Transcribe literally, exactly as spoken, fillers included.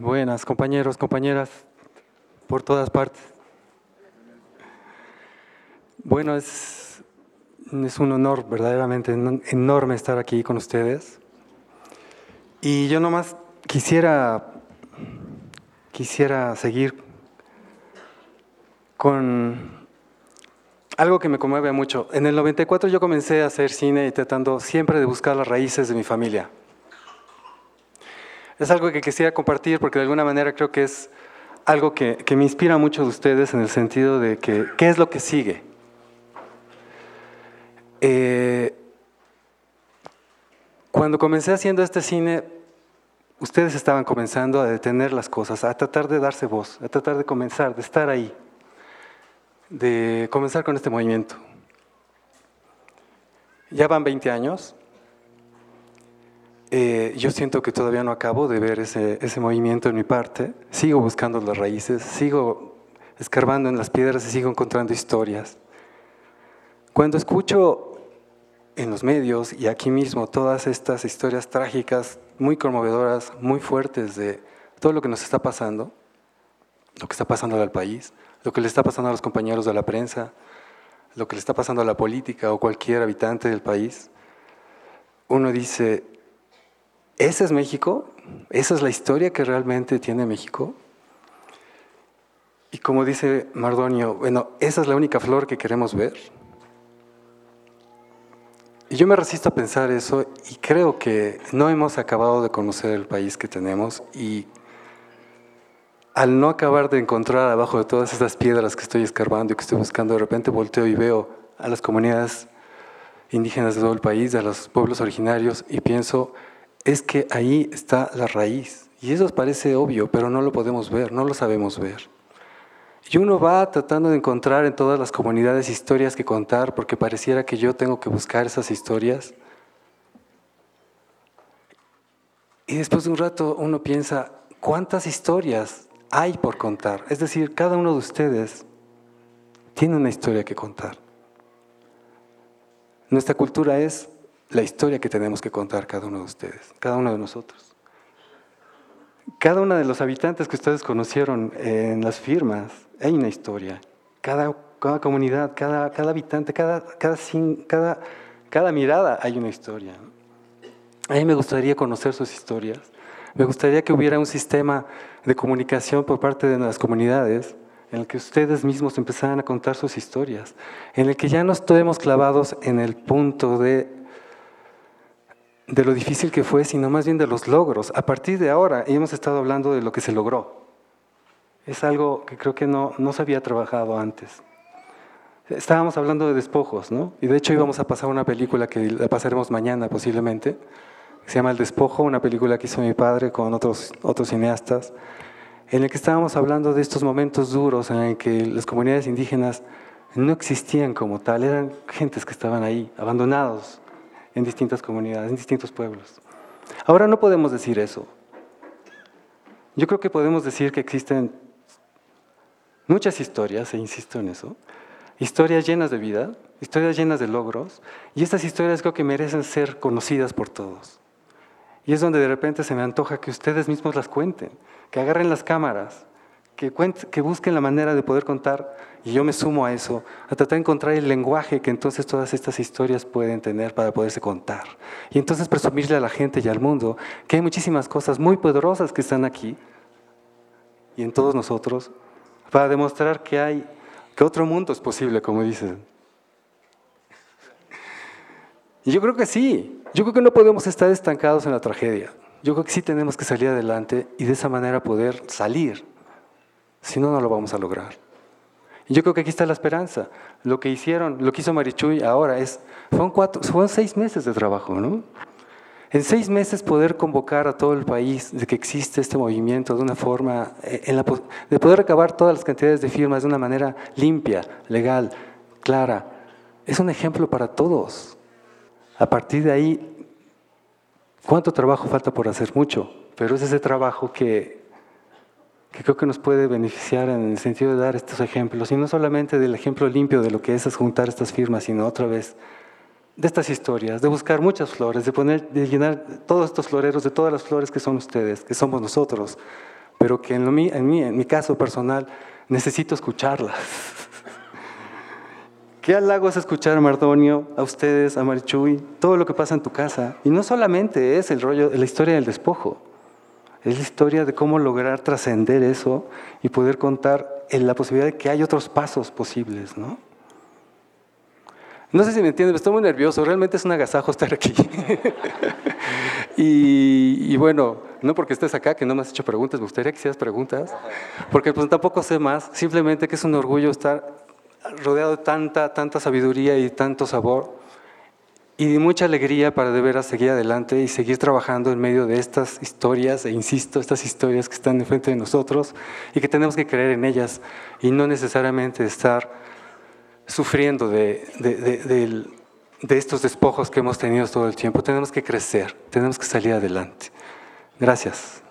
Buenas, compañeros, compañeras, por todas partes. Bueno, es, es un honor verdaderamente enorme estar aquí con ustedes. Y yo nomás quisiera, quisiera seguir con algo que me conmueve mucho. En el noventa y cuatro yo comencé a hacer cine y tratando siempre de buscar las raíces de mi familia. Es algo que quisiera compartir porque de alguna manera creo que es algo que, que me inspira mucho de ustedes en el sentido de que, ¿qué es lo que sigue? Eh, cuando comencé haciendo este cine, ustedes estaban comenzando a detener las cosas, a tratar de darse voz, a tratar de comenzar, de estar ahí, de comenzar con este movimiento. Ya van veinte años. Eh, yo siento que todavía no acabo de ver ese, ese movimiento en mi parte. Sigo buscando las raíces, sigo escarbando en las piedras y sigo encontrando historias. Cuando escucho en los medios y aquí mismo todas estas historias trágicas, muy conmovedoras, muy fuertes de todo lo que nos está pasando, lo que está pasando al país, lo que le está pasando a los compañeros de la prensa, lo que le está pasando a la política o cualquier habitante del país, uno dice, ¿ese es México? ¿Esa es la historia que realmente tiene México? Y como dice Mardonio, bueno, ¿esa es la única flor que queremos ver? Y yo me resisto a pensar eso y creo que no hemos acabado de conocer el país que tenemos y al no acabar de encontrar abajo de todas esas piedras que estoy escarbando y que estoy buscando, de repente volteo y veo a las comunidades indígenas de todo el país, a los pueblos originarios y pienso, es que ahí está la raíz. Y eso parece obvio, pero no lo podemos ver, no lo sabemos ver. Y uno va tratando de encontrar en todas las comunidades historias que contar, porque pareciera que yo tengo que buscar esas historias. Y después de un rato uno piensa, ¿cuántas historias hay por contar? Es decir, cada uno de ustedes tiene una historia que contar. Nuestra cultura es la historia que tenemos que contar cada uno de ustedes, cada uno de nosotros. Cada uno de los habitantes que ustedes conocieron en las firmas, hay una historia. Cada, cada comunidad, cada, cada habitante, cada, cada, cada, cada mirada hay una historia. A mí me gustaría conocer sus historias. Me gustaría que hubiera un sistema de comunicación por parte de las comunidades en el que ustedes mismos empezaran a contar sus historias, en el que ya no estemos clavados en el punto de de lo difícil que fue, sino más bien de los logros. A partir de ahora, hemos estado hablando de lo que se logró. Es algo que creo que no, no se había trabajado antes. Estábamos hablando de despojos, ¿no? Y de hecho íbamos a pasar una película que la pasaremos mañana posiblemente, que se llama El Despojo, una película que hizo mi padre con otros, otros cineastas, en el que estábamos hablando de estos momentos duros en el que las comunidades indígenas no existían como tal, eran gentes que estaban ahí, abandonados, en distintas comunidades, en distintos pueblos. Ahora no podemos decir eso. Yo creo que podemos decir que existen muchas historias, e insisto en eso, historias llenas de vida, historias llenas de logros, y estas historias creo que merecen ser conocidas por todos. Y es donde de repente se me antoja que ustedes mismos las cuenten, que agarren las cámaras, que, cuenten, que busquen la manera de poder contar, y yo me sumo a eso, a tratar de encontrar el lenguaje que entonces todas estas historias pueden tener para poderse contar. Y entonces presumirle a la gente y al mundo que hay muchísimas cosas muy poderosas que están aquí y en todos nosotros para demostrar que hay, que otro mundo es posible, como dicen. Y yo creo que sí, yo creo que no podemos estar estancados en la tragedia. Yo creo que sí tenemos que salir adelante y de esa manera poder salir. Si no, no lo vamos a lograr. Y yo creo que aquí está la esperanza. Lo que hicieron, lo que hizo Marichuy ahora, es, fueron, cuatro, fueron seis meses de trabajo, ¿no? En seis meses poder convocar a todo el país de que existe este movimiento de una forma, en la, de poder recabar todas las cantidades de firmas de una manera limpia, legal, clara, es un ejemplo para todos. A partir de ahí, ¿cuánto trabajo falta por hacer? Mucho, pero es ese trabajo que... que creo que nos puede beneficiar en el sentido de dar estos ejemplos, y no solamente del ejemplo limpio de lo que es juntar estas firmas, sino otra vez de estas historias, de buscar muchas flores, de, poner, de llenar todos estos floreros de todas las flores que son ustedes, que somos nosotros, pero que en, lo, en, mi, en mi caso personal necesito escucharlas. Qué halago es escuchar a Mardonio, a ustedes, a Marichuy, todo lo que pasa en tu casa. Y no solamente es el rollo, la historia del despojo, es la historia de cómo lograr trascender eso y poder contar en la posibilidad de que hay otros pasos posibles, ¿no? No sé si me entienden, estoy muy nervioso, realmente es un agasajo estar aquí. y, y bueno, no porque estés acá, que no me has hecho preguntas, me gustaría que hicieras preguntas, porque pues tampoco sé más, simplemente que es un orgullo estar rodeado de tanta, tanta sabiduría y tanto sabor y de mucha alegría para de veras seguir adelante y seguir trabajando en medio de estas historias, e insisto, estas historias que están enfrente de nosotros y que tenemos que creer en ellas y no necesariamente estar sufriendo de, de, de, de, de estos despojos que hemos tenido todo el tiempo. Tenemos que crecer, tenemos que salir adelante. Gracias.